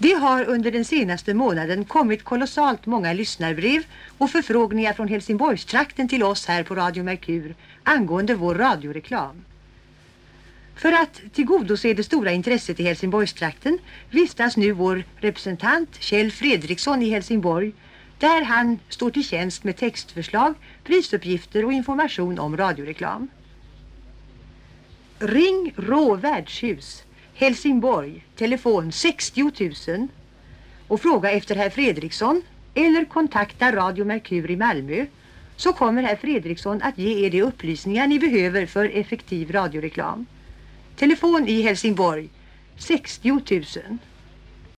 Det har under den senaste månaden kommit kolossalt många lyssnarbrev och förfrågningar från Helsingborgstrakten till oss här på Radio Merkur angående vår radioreklam. För att tillgodose det stora intresset i Helsingborgstrakten vistas nu vår representant Kjell Fredriksson i Helsingborg, där han står till tjänst med textförslag, prisuppgifter och information om radioreklam. Ring Rå värdshus, Helsingborg, telefon 60 000 och fråga efter herr Fredriksson eller kontakta Radio Merkur i Malmö, så kommer herr Fredriksson att ge er de upplysningar ni behöver för effektiv radioreklam. Telefon i Helsingborg 60 000.